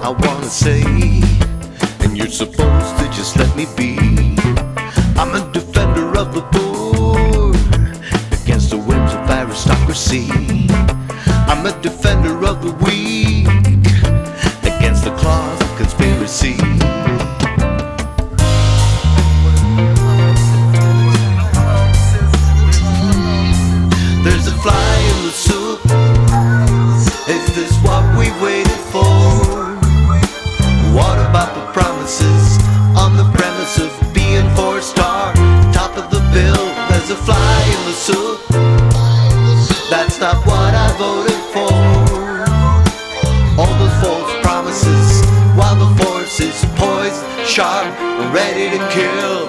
I wanna say, and you're supposed to just let me be. I'm a defender of the poor against the whims of aristocracy. I'm a defender of the weak against the claws of conspiracy. There's a fly in the soup. Is this what we waited for? What about the promises on the premise of being 4-star? Top of the bill, there's a fly in the soup. That's not what I voted for. All those false promises, while the force is poised, sharp, and ready to kill.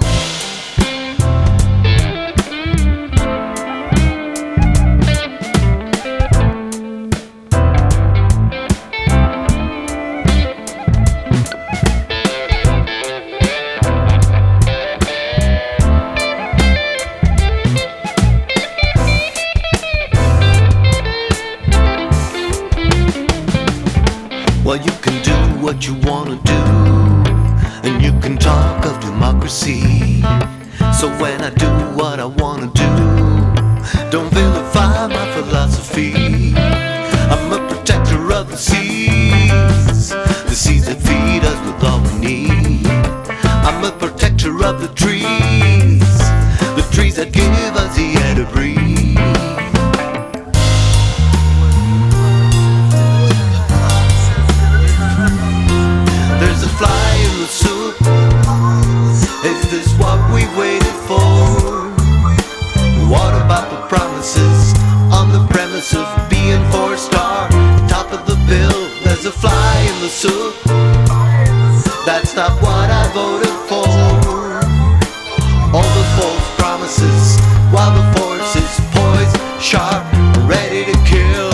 Well, you can do what you wanna do, and you can talk of democracy. So when I do what I wanna do, don't vilify my philosophy. I'm a protector of the seas that feed us with all we need. I'm a protector of the trees that give us the air to breathe. There's a fly in the soup. Is this what we waited for? What about the promises on the premise of being 4-star? Top of the bill, there's a fly in the soup. That's not what I voted for. All the false promises, while the force is poised, sharp, ready to kill.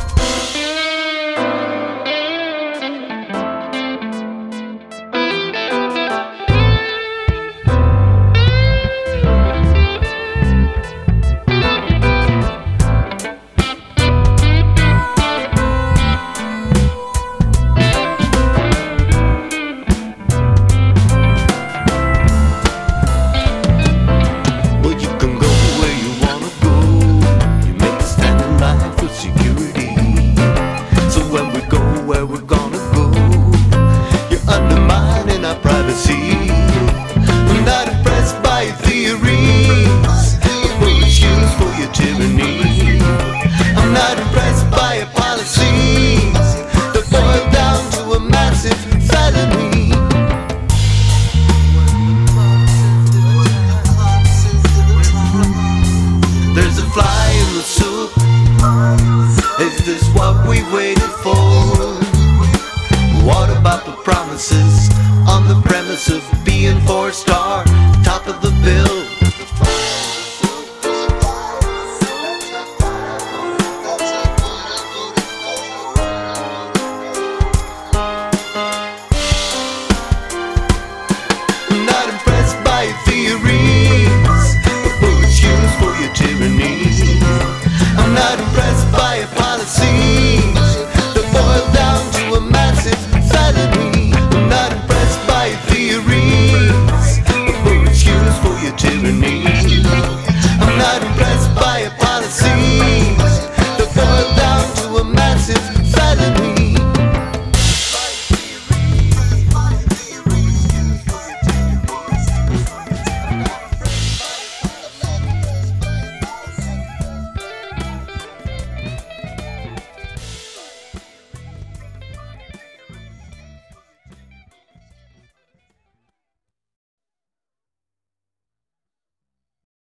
I'm not impressed by your theories, the bullets used for your tyranny. I'm not impressed by your policies that boil down to a massive felony. There's a fly in the soup. Is this what we waited for? What about the promises on the premise of being 4-star? Top of the bill. I'm not impressed by your theories, the bullets used for your tyranny. I'm not impressed by your policies